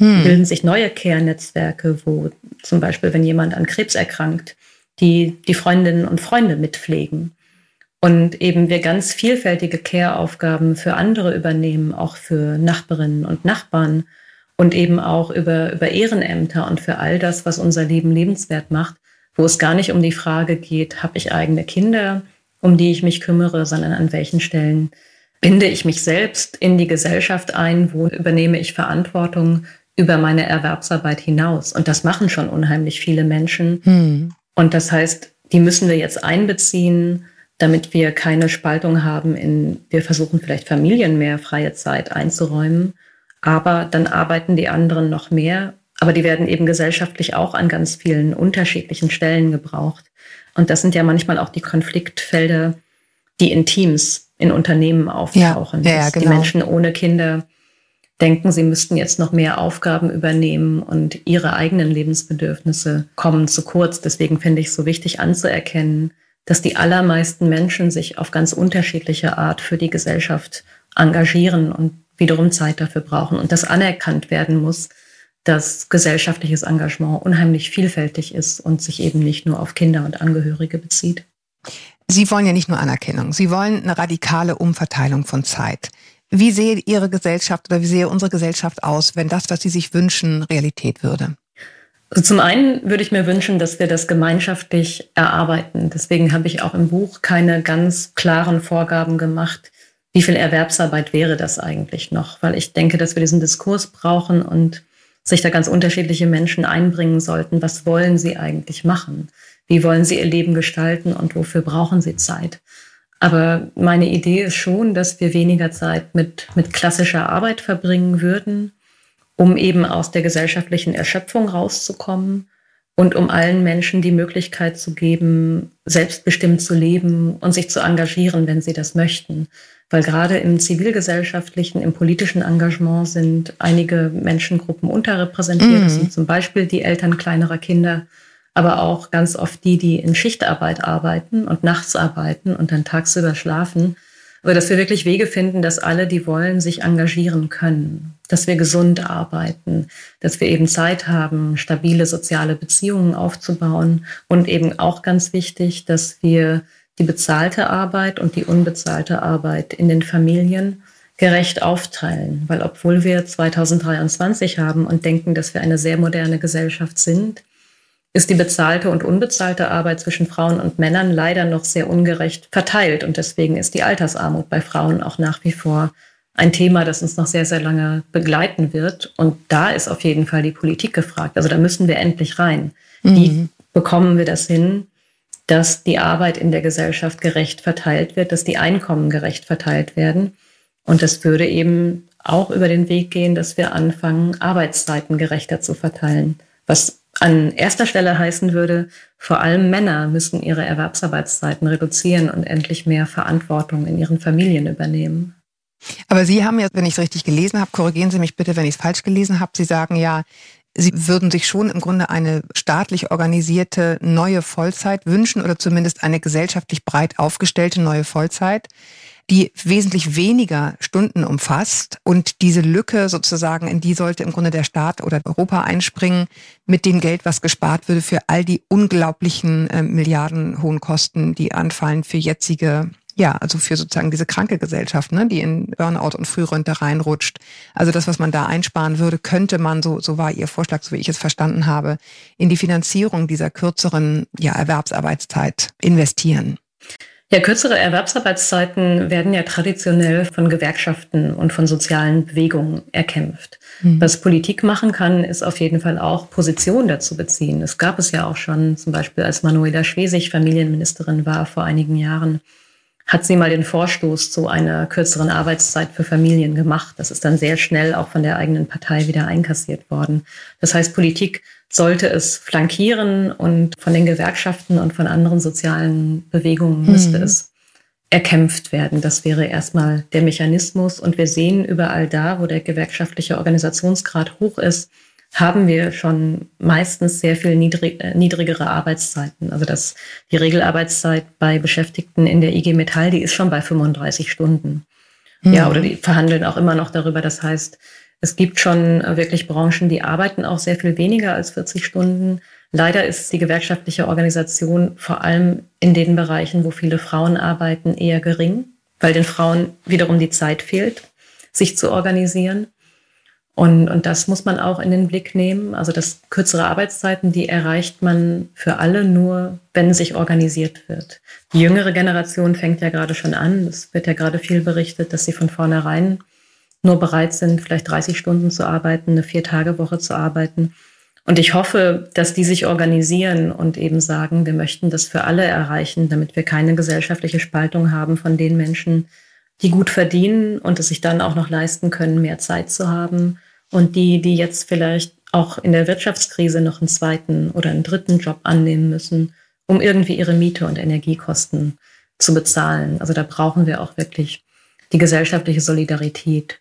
hm. bilden sich neue Care-Netzwerke, wo zum Beispiel, wenn jemand an Krebs erkrankt, die die Freundinnen und Freunde mitpflegen. Und eben wir ganz vielfältige Care-Aufgaben für andere übernehmen, auch für Nachbarinnen und Nachbarn und eben auch über, über Ehrenämter und für all das, was unser Leben lebenswert macht, wo es gar nicht um die Frage geht, habe ich eigene Kinder, um die ich mich kümmere, sondern an welchen Stellen binde ich mich selbst in die Gesellschaft ein, wo übernehme ich Verantwortung über meine Erwerbsarbeit hinaus. Und das machen schon unheimlich viele Menschen. Hm. Und das heißt, die müssen wir jetzt einbeziehen, damit wir keine Spaltung haben in, wir versuchen vielleicht Familien mehr freie Zeit einzuräumen, aber dann arbeiten die anderen noch mehr, aber die werden eben gesellschaftlich auch an ganz vielen unterschiedlichen Stellen gebraucht. Und das sind ja manchmal auch die Konfliktfelder, die in Teams, in Unternehmen auftauchen. Ja, ja, genau. Die Menschen ohne Kinder denken, sie müssten jetzt noch mehr Aufgaben übernehmen und ihre eigenen Lebensbedürfnisse kommen zu kurz. Deswegen finde ich es so wichtig anzuerkennen, dass die allermeisten Menschen sich auf ganz unterschiedliche Art für die Gesellschaft engagieren und wiederum Zeit dafür brauchen und das anerkannt werden muss, dass gesellschaftliches Engagement unheimlich vielfältig ist und sich eben nicht nur auf Kinder und Angehörige bezieht. Sie wollen ja nicht nur Anerkennung, Sie wollen eine radikale Umverteilung von Zeit. Wie sähe Ihre Gesellschaft oder wie sähe unsere Gesellschaft aus, wenn das, was Sie sich wünschen, Realität würde? Also zum einen würde ich mir wünschen, dass wir das gemeinschaftlich erarbeiten. Deswegen habe ich auch im Buch keine ganz klaren Vorgaben gemacht, wie viel Erwerbsarbeit wäre das eigentlich noch. Weil ich denke, dass wir diesen Diskurs brauchen und sich da ganz unterschiedliche Menschen einbringen sollten. Was wollen sie eigentlich machen? Wie wollen sie ihr Leben gestalten und wofür brauchen sie Zeit? Aber meine Idee ist schon, dass wir weniger Zeit mit, mit klassischer Arbeit verbringen würden, um eben aus der gesellschaftlichen Erschöpfung rauszukommen und um allen Menschen die Möglichkeit zu geben, selbstbestimmt zu leben und sich zu engagieren, wenn sie das möchten. Weil gerade im zivilgesellschaftlichen, im politischen Engagement sind einige Menschengruppen unterrepräsentiert. Mhm. Das sind zum Beispiel die Eltern kleinerer Kinder, aber auch ganz oft die, die in Schichtarbeit arbeiten und nachts arbeiten und dann tagsüber schlafen. Aber dass wir wirklich Wege finden, dass alle, die wollen, sich engagieren können, dass wir gesund arbeiten, dass wir eben Zeit haben, stabile soziale Beziehungen aufzubauen und eben auch ganz wichtig, dass wir die bezahlte Arbeit und die unbezahlte Arbeit in den Familien gerecht aufteilen. Weil obwohl wir zwanzig dreiundzwanzig haben und denken, dass wir eine sehr moderne Gesellschaft sind, ist die bezahlte und unbezahlte Arbeit zwischen Frauen und Männern leider noch sehr ungerecht verteilt. Und deswegen ist die Altersarmut bei Frauen auch nach wie vor ein Thema, das uns noch sehr, sehr lange begleiten wird. Und da ist auf jeden Fall die Politik gefragt. Also da müssen wir endlich rein. Mhm. Wie bekommen wir das hin, dass die Arbeit in der Gesellschaft gerecht verteilt wird, dass die Einkommen gerecht verteilt werden? Und das würde eben auch über den Weg gehen, dass wir anfangen, Arbeitszeiten gerechter zu verteilen. Was an erster Stelle heißen würde, vor allem Männer müssen ihre Erwerbsarbeitszeiten reduzieren und endlich mehr Verantwortung in ihren Familien übernehmen. Aber Sie haben ja, wenn ich es richtig gelesen habe, korrigieren Sie mich bitte, wenn ich es falsch gelesen habe, Sie sagen ja, Sie würden sich schon im Grunde eine staatlich organisierte neue Vollzeit wünschen oder zumindest eine gesellschaftlich breit aufgestellte neue Vollzeit, die wesentlich weniger Stunden umfasst. Und diese Lücke sozusagen, in die sollte im Grunde der Staat oder Europa einspringen mit dem Geld, was gespart würde für all die unglaublichen äh, milliardenhohen Kosten, die anfallen für jetzige, ja, also für sozusagen diese kranke Gesellschaft, ne, die in Burnout und Frührente reinrutscht. Also das, was man da einsparen würde, könnte man, so, so war Ihr Vorschlag, so wie ich es verstanden habe, in die Finanzierung dieser kürzeren, ja, Erwerbsarbeitszeit investieren. Ja, kürzere Erwerbsarbeitszeiten werden ja traditionell von Gewerkschaften und von sozialen Bewegungen erkämpft. Mhm. Was Politik machen kann, ist auf jeden Fall auch Position dazu beziehen. Es gab es ja auch schon, zum Beispiel als Manuela Schwesig Familienministerin war vor einigen Jahren, hat sie mal den Vorstoß zu einer kürzeren Arbeitszeit für Familien gemacht. Das ist dann sehr schnell auch von der eigenen Partei wieder einkassiert worden. Das heißt, Politik sollte es flankieren und von den Gewerkschaften und von anderen sozialen Bewegungen müsste mhm. es erkämpft werden. Das wäre erstmal der Mechanismus. Und wir sehen überall da, wo der gewerkschaftliche Organisationsgrad hoch ist, haben wir schon meistens sehr viel niedrig, äh, niedrigere Arbeitszeiten. Also das, die Regelarbeitszeit bei Beschäftigten in der I G Metall, die ist schon bei fünfunddreißig Stunden. Mhm. Ja, oder die verhandeln auch immer noch darüber. Das heißt, Es gibt schon wirklich Branchen, die arbeiten auch sehr viel weniger als vierzig Stunden. Leider ist die gewerkschaftliche Organisation vor allem in den Bereichen, wo viele Frauen arbeiten, eher gering, weil den Frauen wiederum die Zeit fehlt, sich zu organisieren. Und, und das muss man auch in den Blick nehmen. Also das kürzere Arbeitszeiten, die erreicht man für alle nur, wenn sich organisiert wird. Die jüngere Generation fängt ja gerade schon an. Es wird ja gerade viel berichtet, dass sie von vornherein nur bereit sind, vielleicht dreißig Stunden zu arbeiten, eine Vier-Tage-Woche zu arbeiten. Und ich hoffe, dass die sich organisieren und eben sagen, wir möchten das für alle erreichen, damit wir keine gesellschaftliche Spaltung haben von den Menschen, die gut verdienen und es sich dann auch noch leisten können, mehr Zeit zu haben. Und die, die jetzt vielleicht auch in der Wirtschaftskrise noch einen zweiten oder einen dritten Job annehmen müssen, um irgendwie ihre Miete und Energiekosten zu bezahlen. Also da brauchen wir auch wirklich die gesellschaftliche Solidarität.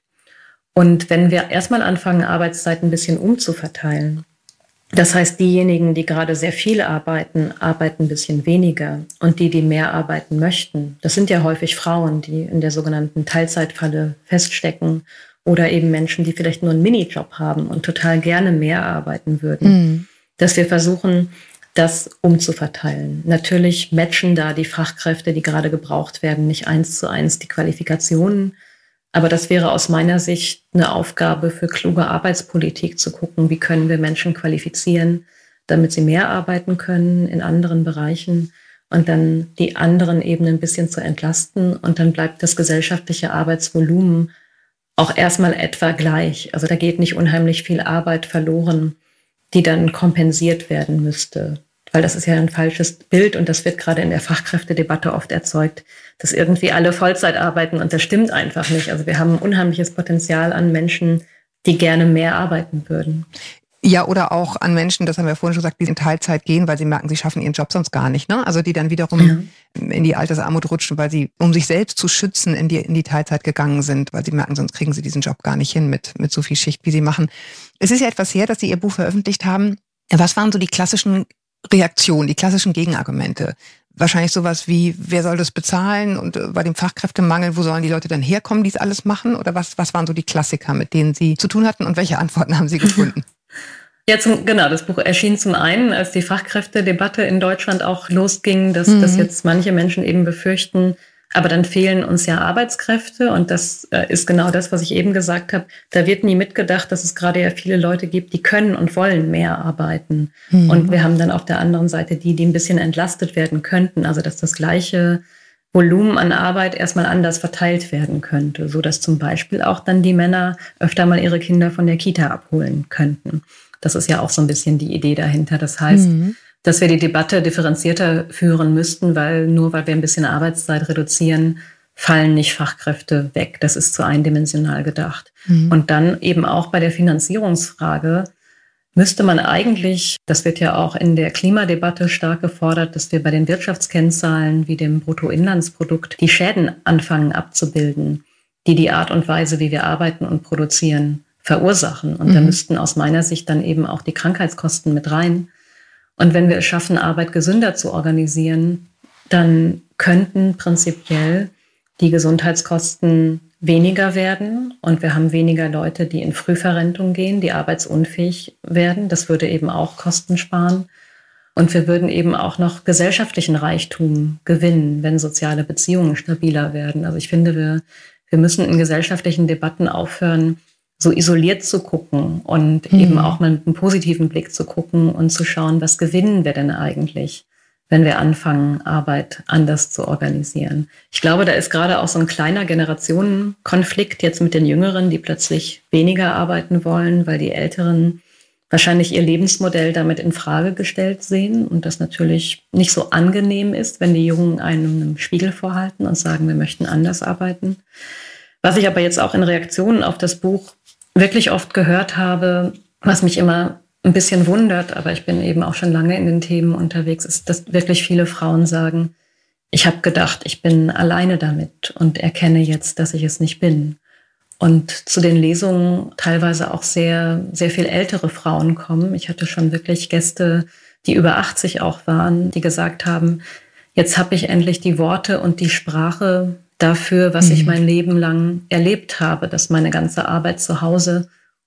Und wenn wir erstmal anfangen, Arbeitszeiten ein bisschen umzuverteilen, das heißt, diejenigen, die gerade sehr viel arbeiten, arbeiten ein bisschen weniger. Und die, die mehr arbeiten möchten, das sind ja häufig Frauen, die in der sogenannten Teilzeitfalle feststecken oder eben Menschen, die vielleicht nur einen Minijob haben und total gerne mehr arbeiten würden. Mhm. Dass wir versuchen, das umzuverteilen. Natürlich matchen da die Fachkräfte, die gerade gebraucht werden, nicht eins zu eins die Qualifikationen. Aber das wäre aus meiner Sicht eine Aufgabe für kluge Arbeitspolitik, zu gucken, wie können wir Menschen qualifizieren, damit sie mehr arbeiten können in anderen Bereichen und dann die anderen eben ein bisschen zu entlasten. Und dann bleibt das gesellschaftliche Arbeitsvolumen auch erstmal etwa gleich. Also da geht nicht unheimlich viel Arbeit verloren, die dann kompensiert werden müsste. Weil das ist ja ein falsches Bild und das wird gerade in der Fachkräftedebatte oft erzeugt, dass irgendwie alle Vollzeit arbeiten und das stimmt einfach nicht. Also wir haben ein unheimliches Potenzial an Menschen, die gerne mehr arbeiten würden. Ja, oder auch an Menschen, das haben wir vorhin schon gesagt, die in Teilzeit gehen, weil sie merken, sie schaffen ihren Job sonst gar nicht. Ne? Also die dann wiederum ja. in die Altersarmut rutschen, weil sie, um sich selbst zu schützen, in die, in die Teilzeit gegangen sind, weil sie merken, sonst kriegen sie diesen Job gar nicht hin mit, mit so viel Schicht, wie sie machen. Es ist ja etwas her, dass Sie Ihr Buch veröffentlicht haben. Was waren so die klassischen Reaktionen, die klassischen Gegenargumente? Wahrscheinlich sowas wie, wer soll das bezahlen? Und bei dem Fachkräftemangel, wo sollen die Leute dann herkommen, die es alles machen? Oder was, was waren so die Klassiker, mit denen Sie zu tun hatten und welche Antworten haben Sie gefunden? Ja, zum, genau, das Buch erschien zum einen, als die Fachkräftedebatte in Deutschland auch losging, dass, mhm. dass jetzt manche Menschen eben befürchten, aber dann fehlen uns ja Arbeitskräfte und das äh, ist genau das, was ich eben gesagt habe. Da wird nie mitgedacht, dass es gerade ja viele Leute gibt, die können und wollen mehr arbeiten. Mhm. Und wir haben dann auf der anderen Seite die, die ein bisschen entlastet werden könnten. Also dass das gleiche Volumen an Arbeit erstmal anders verteilt werden könnte, so dass zum Beispiel auch dann die Männer öfter mal ihre Kinder von der Kita abholen könnten. Das ist ja auch so ein bisschen die Idee dahinter. Das heißt, mhm. dass wir die Debatte differenzierter führen müssten, weil nur weil wir ein bisschen Arbeitszeit reduzieren, fallen nicht Fachkräfte weg. Das ist zu eindimensional gedacht. Mhm. Und dann eben auch bei der Finanzierungsfrage müsste man eigentlich, das wird ja auch in der Klimadebatte stark gefordert, dass wir bei den Wirtschaftskennzahlen wie dem Bruttoinlandsprodukt die Schäden anfangen abzubilden, die die Art und Weise, wie wir arbeiten und produzieren, verursachen. Und mhm. da müssten aus meiner Sicht dann eben auch die Krankheitskosten mit rein. Und wenn wir es schaffen, Arbeit gesünder zu organisieren, dann könnten prinzipiell die Gesundheitskosten weniger werden und wir haben weniger Leute, die in Frühverrentung gehen, die arbeitsunfähig werden. Das würde eben auch Kosten sparen. Und wir würden eben auch noch gesellschaftlichen Reichtum gewinnen, wenn soziale Beziehungen stabiler werden. Also ich finde, wir, wir müssen in gesellschaftlichen Debatten aufhören, so isoliert zu gucken und mhm. eben auch mal mit einem positiven Blick zu gucken und zu schauen, was gewinnen wir denn eigentlich, wenn wir anfangen, Arbeit anders zu organisieren. Ich glaube, da ist gerade auch so ein kleiner Generationenkonflikt jetzt mit den Jüngeren, die plötzlich weniger arbeiten wollen, weil die Älteren wahrscheinlich ihr Lebensmodell damit in Frage gestellt sehen und das natürlich nicht so angenehm ist, wenn die Jungen einem einen Spiegel vorhalten und sagen, wir möchten anders arbeiten. Was ich aber jetzt auch in Reaktionen auf das Buch wirklich oft gehört habe, was mich immer ein bisschen wundert, aber ich bin eben auch schon lange in den Themen unterwegs, ist, dass wirklich viele Frauen sagen, ich habe gedacht, ich bin alleine damit und erkenne jetzt, dass ich es nicht bin. Und zu den Lesungen teilweise auch sehr, sehr viel ältere Frauen kommen. Ich hatte schon wirklich Gäste, die über achtzig auch waren, die gesagt haben, jetzt habe ich endlich die Worte und die Sprache dafür, was mhm. ich mein Leben lang erlebt habe, dass meine ganze Arbeit zu Hause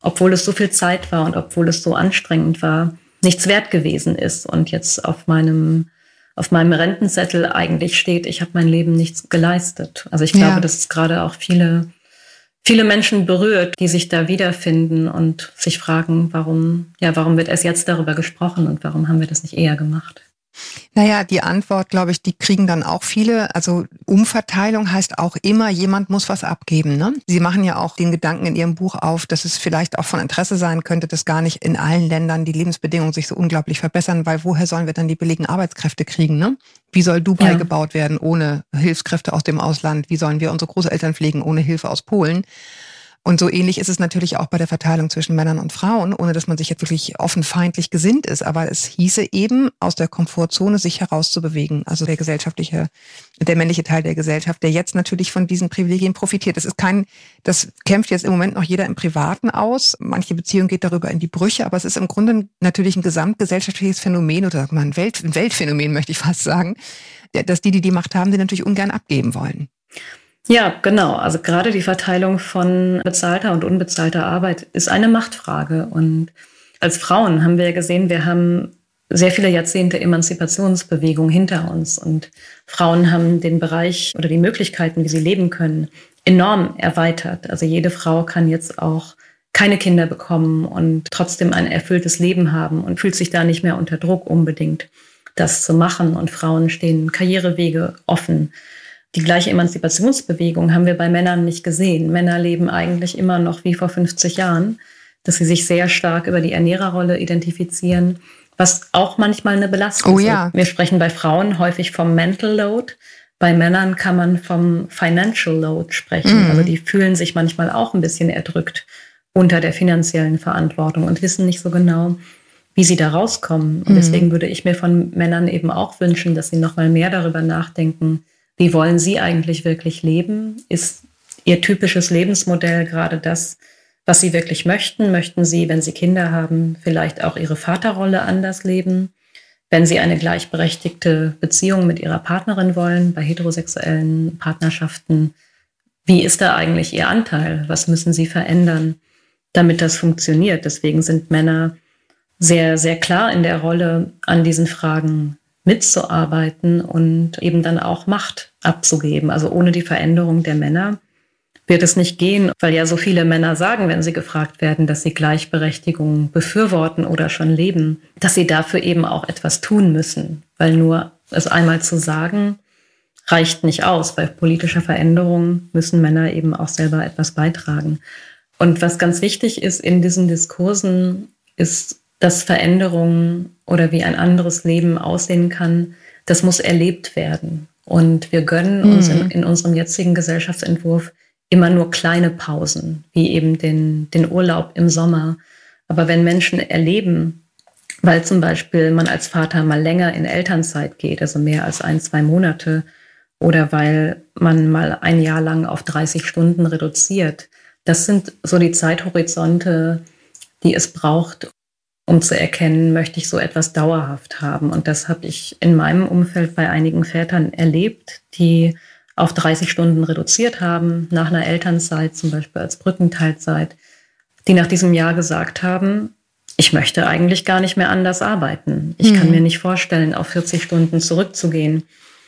obwohl es so viel Zeit war und obwohl es so anstrengend war, nichts wert gewesen ist und jetzt auf meinem auf meinem Rentenzettel eigentlich steht, ich habe mein Leben nichts geleistet. Also ich glaube, ja. dass es gerade auch viele, viele Menschen berührt, die sich da wiederfinden und sich fragen, warum, ja, warum wird erst jetzt darüber gesprochen und warum haben wir das nicht eher gemacht? Naja, die Antwort, glaube ich, die kriegen dann auch viele. Also Umverteilung heißt auch immer, jemand muss was abgeben. Ne? Sie machen ja auch den Gedanken in Ihrem Buch auf, dass es vielleicht auch von Interesse sein könnte, dass gar nicht in allen Ländern die Lebensbedingungen sich so unglaublich verbessern, weil woher sollen wir dann die billigen Arbeitskräfte kriegen? Ne? Wie soll Dubai ja. gebaut werden ohne Hilfskräfte aus dem Ausland? Wie sollen wir unsere Großeltern pflegen ohne Hilfe aus Polen? Und so ähnlich ist es natürlich auch bei der Verteilung zwischen Männern und Frauen, ohne dass man sich jetzt wirklich offen feindlich gesinnt ist. Aber es hieße eben, aus der Komfortzone sich herauszubewegen. Also der gesellschaftliche, der männliche Teil der Gesellschaft, der jetzt natürlich von diesen Privilegien profitiert. Das ist kein, das kämpft jetzt im Moment noch jeder im Privaten aus. Manche Beziehung geht darüber in die Brüche, aber es ist im Grunde natürlich ein gesamtgesellschaftliches Phänomen oder mal ein, Welt, ein Weltphänomen, möchte ich fast sagen, dass die, die die Macht haben, die natürlich ungern abgeben wollen. Ja, genau. Also gerade die Verteilung von bezahlter und unbezahlter Arbeit ist eine Machtfrage. Und als Frauen haben wir ja gesehen, wir haben sehr viele Jahrzehnte Emanzipationsbewegung hinter uns. Und Frauen haben den Bereich oder die Möglichkeiten, wie sie leben können, enorm erweitert. Also jede Frau kann jetzt auch keine Kinder bekommen und trotzdem ein erfülltes Leben haben und fühlt sich da nicht mehr unter Druck unbedingt, das zu machen. Und Frauen stehen Karrierewege offen. Die gleiche Emanzipationsbewegung haben wir bei Männern nicht gesehen. Männer leben eigentlich immer noch wie vor fünfzig Jahren, dass sie sich sehr stark über die Ernährerrolle identifizieren, was auch manchmal eine Belastung oh, ja. ist. Wir sprechen bei Frauen häufig vom Mental Load. Bei Männern kann man vom Financial Load sprechen. Mhm. Also die fühlen sich manchmal auch ein bisschen erdrückt unter der finanziellen Verantwortung und wissen nicht so genau, wie sie da rauskommen. Und mhm. deswegen würde ich mir von Männern eben auch wünschen, dass sie noch mal mehr darüber nachdenken, wie wollen Sie eigentlich wirklich leben? Ist Ihr typisches Lebensmodell gerade das, was Sie wirklich möchten? Möchten Sie, wenn Sie Kinder haben, vielleicht auch Ihre Vaterrolle anders leben? Wenn Sie eine gleichberechtigte Beziehung mit Ihrer Partnerin wollen, bei heterosexuellen Partnerschaften, wie ist da eigentlich Ihr Anteil? Was müssen Sie verändern, damit das funktioniert? Deswegen sind Männer sehr, sehr klar in der Rolle, an diesen Fragen mitzuarbeiten und eben dann auch Macht abzugeben. Also ohne die Veränderung der Männer wird es nicht gehen, weil ja so viele Männer sagen, wenn sie gefragt werden, dass sie Gleichberechtigung befürworten oder schon leben, dass sie dafür eben auch etwas tun müssen. Weil nur es einmal zu sagen, reicht nicht aus. Bei politischer Veränderung müssen Männer eben auch selber etwas beitragen. Und was ganz wichtig ist in diesen Diskursen, ist, dass Veränderung oder wie ein anderes Leben aussehen kann, das muss erlebt werden. Und wir gönnen mhm. uns in, in unserem jetzigen Gesellschaftsentwurf immer nur kleine Pausen, wie eben den, den Urlaub im Sommer. Aber wenn Menschen erleben, weil zum Beispiel man als Vater mal länger in Elternzeit geht, also mehr als ein, zwei Monate, oder weil man mal ein Jahr lang auf dreißig Stunden reduziert, das sind so die Zeithorizonte, die es braucht, um zu erkennen, möchte ich so etwas dauerhaft haben. Und das habe ich in meinem Umfeld bei einigen Vätern erlebt, die auf dreißig Stunden reduziert haben, nach einer Elternzeit, zum Beispiel als Brückenteilzeit, die nach diesem Jahr gesagt haben, ich möchte eigentlich gar nicht mehr anders arbeiten. Ich mhm. kann mir nicht vorstellen, auf vierzig Stunden zurückzugehen.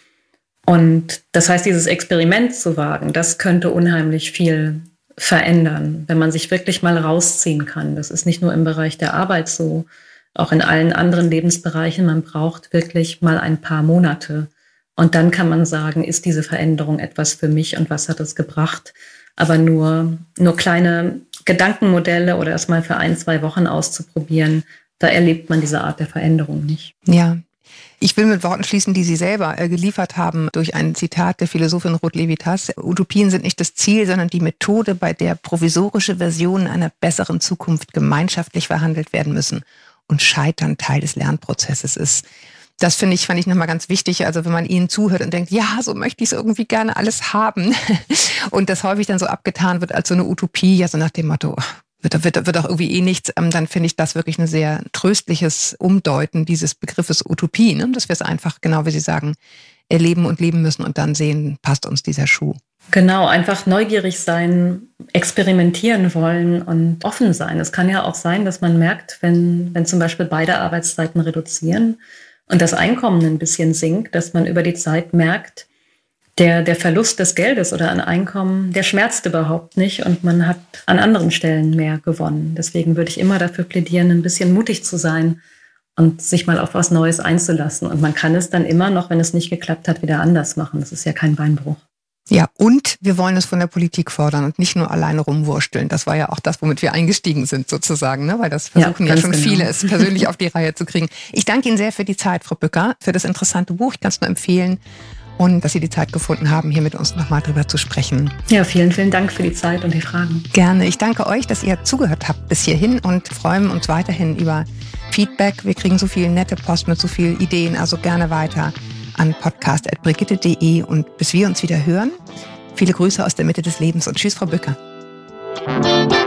Und das heißt, dieses Experiment zu wagen, das könnte unheimlich viel verändern, wenn man sich wirklich mal rausziehen kann. Das ist nicht nur im Bereich der Arbeit so, auch in allen anderen Lebensbereichen. Man braucht wirklich mal ein paar Monate. Und dann kann man sagen, ist diese Veränderung etwas für mich und was hat es gebracht? Aber nur, nur kleine Gedankenmodelle oder erst mal für ein, zwei Wochen auszuprobieren, da erlebt man diese Art der Veränderung nicht. Ja. Ich will mit Worten schließen, die Sie selber äh, geliefert haben durch ein Zitat der Philosophin Ruth Levitas. Utopien sind nicht das Ziel, sondern die Methode, bei der provisorische Versionen einer besseren Zukunft gemeinschaftlich verhandelt werden müssen und Scheitern Teil des Lernprozesses ist. Das finde ich, fand ich nochmal ganz wichtig. Also wenn man Ihnen zuhört und denkt, ja, so möchte ich es irgendwie gerne alles haben und das häufig dann so abgetan wird als so eine Utopie, ja so nach dem Motto, wird, wird, wird auch irgendwie eh nichts, dann finde ich das wirklich ein sehr tröstliches Umdeuten dieses Begriffes Utopie, ne? Dass wir es einfach, genau wie Sie sagen, erleben und leben müssen und dann sehen, passt uns dieser Schuh. Genau, einfach neugierig sein, experimentieren wollen und offen sein. Es kann ja auch sein, dass man merkt, wenn, wenn zum Beispiel beide Arbeitszeiten reduzieren und das Einkommen ein bisschen sinkt, dass man über die Zeit merkt, der, der Verlust des Geldes oder an Einkommen, der schmerzt überhaupt nicht und man hat an anderen Stellen mehr gewonnen. Deswegen würde ich immer dafür plädieren, ein bisschen mutig zu sein und sich mal auf was Neues einzulassen. Und man kann es dann immer noch, wenn es nicht geklappt hat, wieder anders machen. Das ist ja kein Beinbruch. Ja, und wir wollen es von der Politik fordern und nicht nur alleine rumwursteln. Das war ja auch das, womit wir eingestiegen sind sozusagen, ne? Weil das versuchen ja, ja schon genau. viele, es persönlich auf die Reihe zu kriegen. Ich danke Ihnen sehr für die Zeit, Frau Bücker, für das interessante Buch. Ich kann es nur empfehlen und dass Sie die Zeit gefunden haben, hier mit uns nochmal drüber zu sprechen. Ja, vielen, vielen Dank für die Zeit und die Fragen. Gerne. Ich danke euch, dass ihr zugehört habt bis hierhin und freuen uns weiterhin über Feedback. Wir kriegen so viel nette Post mit so vielen Ideen, also gerne weiter an podcast at brigitte punkt de und bis wir uns wieder hören, viele Grüße aus der Mitte des Lebens und tschüss, Frau Bücker.